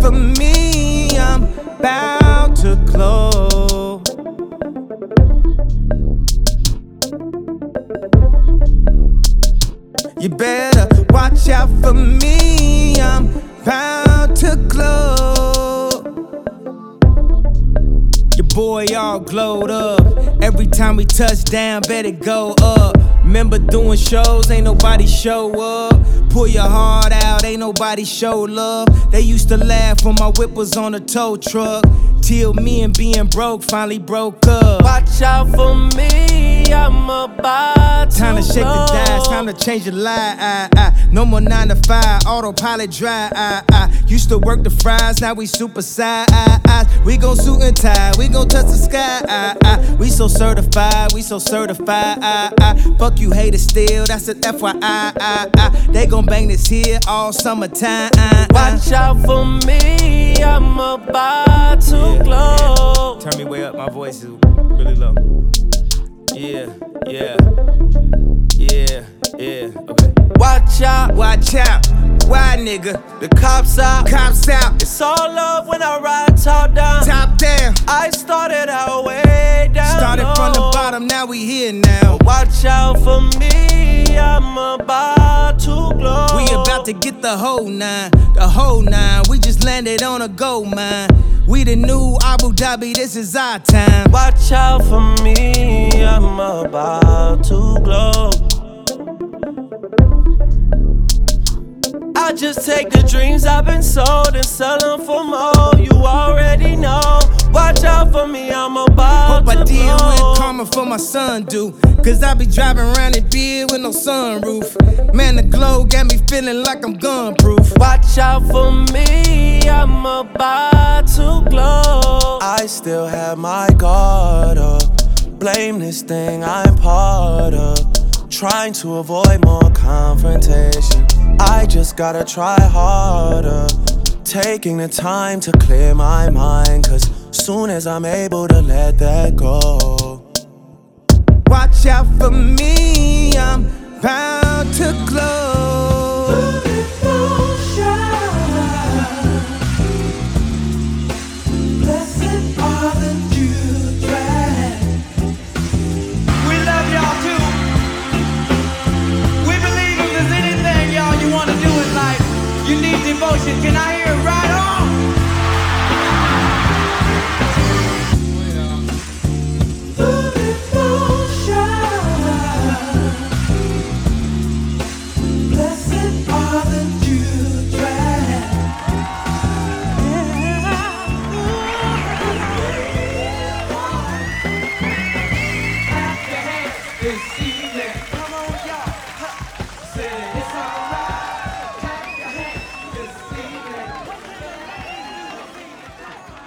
for me, I'm about to glow. You better watch out for me, I'm about to glow. Your boy all glowed up. Every time we touch down, better go up. Remember doing shows, ain't nobody show up. Pull your heart out, ain't nobody show love. They used to laugh when my whip was on a tow truck. Till me and being broke finally broke up. Watch out for me, I'm about to Time to shake glow. the dice, time to change your life. No more 9 to 5, autopilot drive. Used to work the fries, now we super size. We gon' suit and tie, we gon' touch the sky. We so certified, we so certified. Fuck you haters still, that's a FYI. They gon' bang this here all summertime. Watch out for me, I'm about to glow. Turn me way up, my voice is really low. Yeah, okay. Watch out, Watch out, why nigga? the cops out. Cops out, It's all love when I ride top down. top down. I started out way down Started low. from the bottom, now we here now. Watch out for me, I'm about to glow. We about to get the whole nine, the whole nine. We just landed on a gold mine. We the new Abu Dhabi, this is our time. Watch out for me, I'm about to glow. I just take the dreams I've been sold and sell them for more. You already know. Watch out for me, I'm about Hope I to deal glow. with karma for my son do. Cause I be driving around in beer with no sunroof. Man, the glow got me feeling like I'm gun proof. Watch out for me, I'm about to glow. I still have my guard up. Blame this thing I'm part of. Trying to avoid more confrontation. I just gotta try harder. Taking the time to clear my mind. Cause soon as I'm able to let that go,